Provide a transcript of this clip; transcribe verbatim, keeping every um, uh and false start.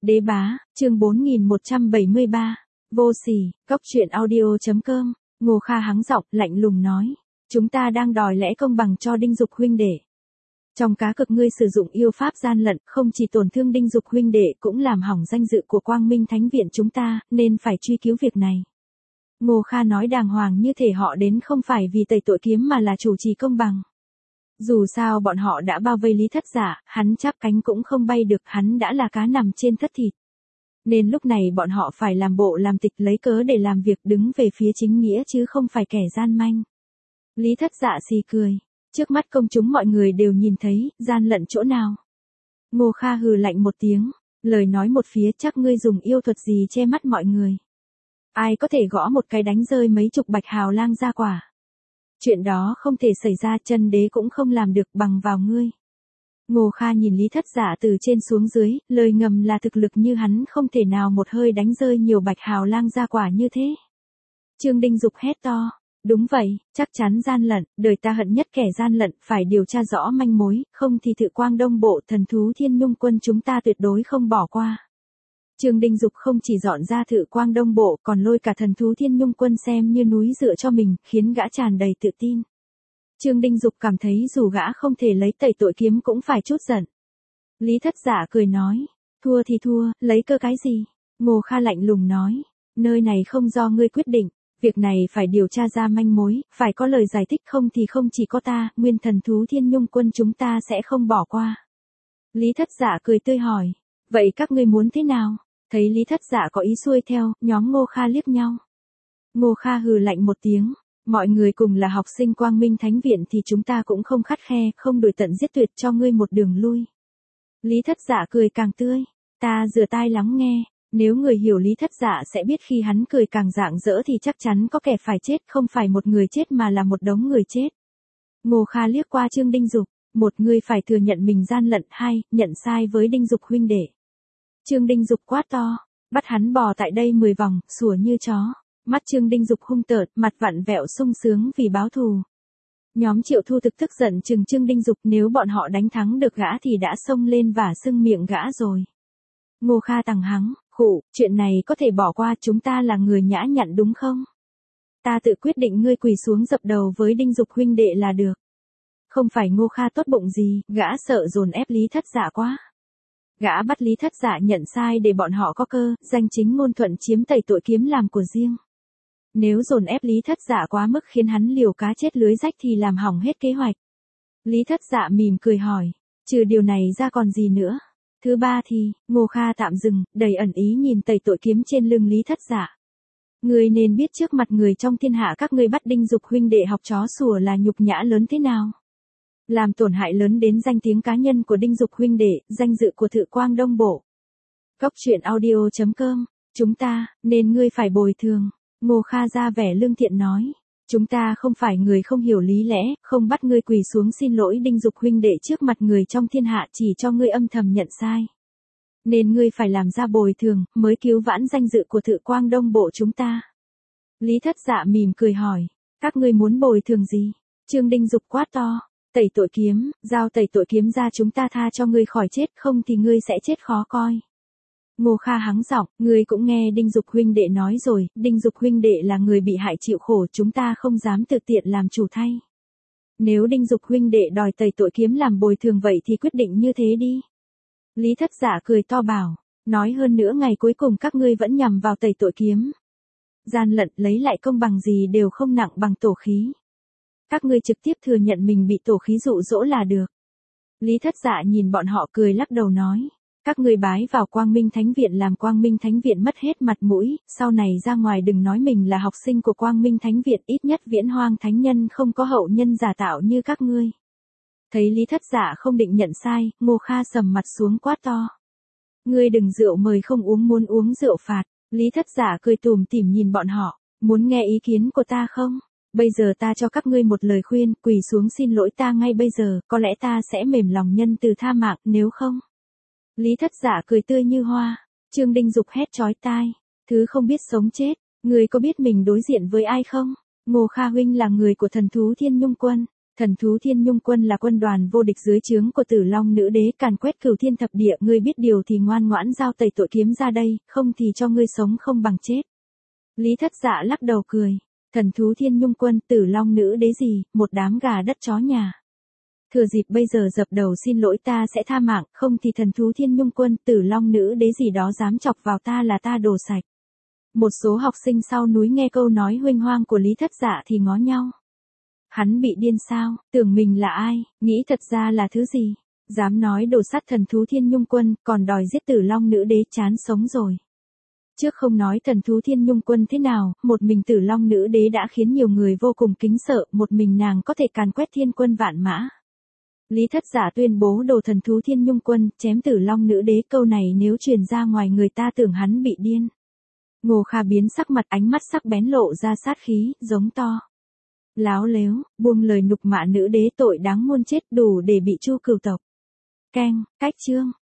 Đế bá, chương bốn nghìn một trăm bảy mươi ba. Vô sỉ, cóc truyện audio chấm com. Ngô Kha hắng giọng, lạnh lùng nói. Chúng ta đang đòi lẽ công bằng cho Đinh Dục huynh đệ. Trong cá cực ngươi sử dụng yêu pháp gian lận, không chỉ tổn thương Đinh Dục huynh đệ cũng làm hỏng danh dự của Quang Minh Thánh Viện chúng ta, nên phải truy cứu việc này. Ngô Kha nói đàng hoàng như thể họ đến không phải vì tẩy tội kiếm mà là chủ trì công bằng. Dù sao bọn họ đã bao vây Lý Thất Giả, hắn chắp cánh cũng không bay được, hắn đã là cá nằm trên thất thịt. Nên lúc này bọn họ phải làm bộ làm tịch lấy cớ để làm việc đứng về phía chính nghĩa chứ không phải kẻ gian manh. Lý Thất Dạ xì cười. Trước mắt công chúng mọi người đều nhìn thấy, gian lận chỗ nào. Ngô Kha hừ lạnh một tiếng, lời nói một phía chắc ngươi dùng yêu thuật gì che mắt mọi người. Ai có thể gõ một cái đánh rơi mấy chục bạch hào lang ra quả. Chuyện đó không thể xảy ra, chân đế cũng không làm được bằng vào ngươi. Ngô Kha nhìn Lý Thất Giả từ trên xuống dưới, lời ngầm là thực lực như hắn không thể nào một hơi đánh rơi nhiều bạch hào lang ra quả như thế. Trương Đinh Dục hét to. Đúng vậy, chắc chắn gian lận, đời ta hận nhất kẻ gian lận, phải điều tra rõ manh mối, không thì Thự Quang Đông Bộ thần thú Thiên Nhung Quân chúng ta tuyệt đối không bỏ qua. Trương Đinh Dục không chỉ dọn ra Thự Quang Đông Bộ còn lôi cả thần thú Thiên Nhung Quân xem như núi dựa cho mình, khiến gã tràn đầy tự tin. Trương Đinh Dục cảm thấy dù gã không thể lấy tẩy tội kiếm cũng phải chút giận. Lý Thất Giả cười nói, thua thì thua, lấy cơ cái gì? Ngô Kha lạnh lùng nói, nơi này không do ngươi quyết định. Việc này phải điều tra ra manh mối, phải có lời giải thích không thì không chỉ có ta, nguyên thần thú Thiên Nhung Quân chúng ta sẽ không bỏ qua. Lý Thất Giả cười tươi hỏi, vậy các ngươi muốn thế nào? Thấy Lý Thất Giả có ý xuôi theo, nhóm Ngô Kha liếc nhau. Ngô Kha hừ lạnh một tiếng, mọi người cùng là học sinh Quang Minh Thánh Viện thì chúng ta cũng không khắt khe, không đuổi tận giết tuyệt cho ngươi một đường lui. Lý Thất Giả cười càng tươi, ta rửa tai lắng nghe. Nếu người hiểu Lý Thất Dạ sẽ biết khi hắn cười càng rạng rỡ thì chắc chắn có kẻ phải chết, không phải một người chết mà là một đống người chết. Ngô Kha liếc qua Trương Đinh Dục, một người phải thừa nhận mình gian lận, hai, nhận sai với Đinh Dục huynh đệ. Trương Đinh Dục quát to, bắt hắn bò tại đây mười vòng, sủa như chó. Mắt Trương Đinh Dục hung tợn, mặt vặn vẹo sung sướng vì báo thù. Nhóm Triệu Thu thực tức giận chừng Trương Đinh Dục, nếu bọn họ đánh thắng được gã thì đã xông lên và sưng miệng gã rồi. Ngô Kha tằng hắng, khụ, chuyện này có thể bỏ qua, chúng ta là người nhã nhặn đúng không? Ta tự quyết định, ngươi quỳ xuống dập đầu với Đinh Dục huynh đệ là được. Không phải Ngô Kha tốt bụng gì, gã sợ dồn ép Lý Thất Giả quá. Gã bắt Lý Thất Giả nhận sai để bọn họ có cơ, danh chính ngôn thuận chiếm tẩy tội kiếm làm của riêng. Nếu dồn ép Lý Thất Giả quá mức khiến hắn liều cá chết lưới rách thì làm hỏng hết kế hoạch. Lý Thất Giả mỉm cười hỏi, trừ điều này ra còn gì nữa? Thứ ba thì, Ngô Kha tạm dừng, đầy ẩn ý nhìn tẩy tội kiếm trên lưng Lý Thất Giả. Ngươi nên biết trước mặt người trong thiên hạ các ngươi bắt Đinh Dục huynh đệ học chó sủa là nhục nhã lớn thế nào. Làm tổn hại lớn đến danh tiếng cá nhân của Đinh Dục huynh đệ, danh dự của Thự Quang Đông Bộ. Cóc truyện audio chấm com, chúng ta, nên ngươi phải bồi thường. Ngô Kha ra vẻ lương thiện nói. Chúng ta không phải người không hiểu lý lẽ, không bắt ngươi quỳ xuống xin lỗi Đinh Dục huynh đệ trước mặt người trong thiên hạ, chỉ cho ngươi âm thầm nhận sai. Nên ngươi phải làm ra bồi thường, mới cứu vãn danh dự của Thự Quang Đông Bộ chúng ta. Lý Thất Dạ mỉm cười hỏi, các ngươi muốn bồi thường gì? Trương Đinh Dục quát to, tẩy tội kiếm, giao tẩy tội kiếm ra chúng ta tha cho ngươi khỏi chết, không thì ngươi sẽ chết khó coi. Ngô Kha hắng giọng, ngươi cũng nghe Đinh Dục huynh đệ nói rồi, Đinh Dục huynh đệ là người bị hại chịu khổ, chúng ta không dám tự tiện làm chủ thay. Nếu Đinh Dục huynh đệ đòi tẩy tội kiếm làm bồi thường vậy thì quyết định như thế đi. Lý Thất Giả cười to bảo, nói hơn nữa ngày cuối cùng các ngươi vẫn nhằm vào tẩy tội kiếm. Gian lận lấy lại công bằng gì đều không nặng bằng tổ khí. Các ngươi trực tiếp thừa nhận mình bị tổ khí dụ dỗ là được. Lý Thất Giả nhìn bọn họ cười lắc đầu nói. Các ngươi bái vào Quang Minh Thánh Viện làm Quang Minh Thánh Viện mất hết mặt mũi, sau này ra ngoài đừng nói mình là học sinh của Quang Minh Thánh Viện, ít nhất Viễn Hoang Thánh Nhân không có hậu nhân giả tạo như các ngươi. Thấy Lý Thất Giả không định nhận sai, Ngô Kha sầm mặt xuống quát to. Ngươi đừng rượu mời không uống, muốn uống rượu phạt. Lý Thất Giả cười tủm tỉm nhìn bọn họ, muốn nghe ý kiến của ta không? Bây giờ ta cho các ngươi một lời khuyên, quỳ xuống xin lỗi ta ngay bây giờ, có lẽ ta sẽ mềm lòng nhân từ tha mạng, nếu không. Lý Thất Giả cười tươi như hoa, Trương Đinh Dục hét chói tai, thứ không biết sống chết, ngươi có biết mình đối diện với ai không? Ngô Kha huynh là người của thần thú Thiên Nhung Quân, Thần thú Thiên Nhung quân là quân đoàn vô địch dưới trướng của Tử Long nữ đế, càn quét cửu thiên thập địa, ngươi biết điều thì ngoan ngoãn giao tẩy tội kiếm ra đây, không thì cho ngươi sống không bằng chết. Lý Thất Dạ lắc đầu cười, thần thú Thiên Nhung quân, Tử Long nữ đế gì, một đám gà đất chó nhà. Thừa dịp bây giờ dập đầu xin lỗi ta sẽ tha mạng, không thì thần thú Thiên Nhung quân, Tử Long nữ đế gì đó dám chọc vào ta là ta đổ sạch. Một số học sinh sau núi nghe câu nói huênh hoang của Lý Thất Dạ thì ngó nhau. Hắn bị điên sao, tưởng mình là ai, nghĩ thật ra là thứ gì, dám nói đổ sát thần thú Thiên Nhung quân, còn đòi giết Tử Long nữ đế, chán sống rồi. Trước không nói thần thú Thiên Nhung quân thế nào, một mình Tử Long nữ đế đã khiến nhiều người vô cùng kính sợ, một mình nàng có thể càn quét thiên quân vạn mã. Lý Thất Dạ tuyên bố đồ thần thú Thiên Nhung quân, chém Tử Long nữ đế, câu này nếu truyền ra ngoài người ta tưởng hắn bị điên. Ngô Kha biến sắc mặt, ánh mắt sắc bén lộ ra sát khí, giống to. Láo lếu, buông lời nhục mạ nữ đế, tội đáng muôn chết, đủ để bị tru cửu tộc. Keng, cách chương.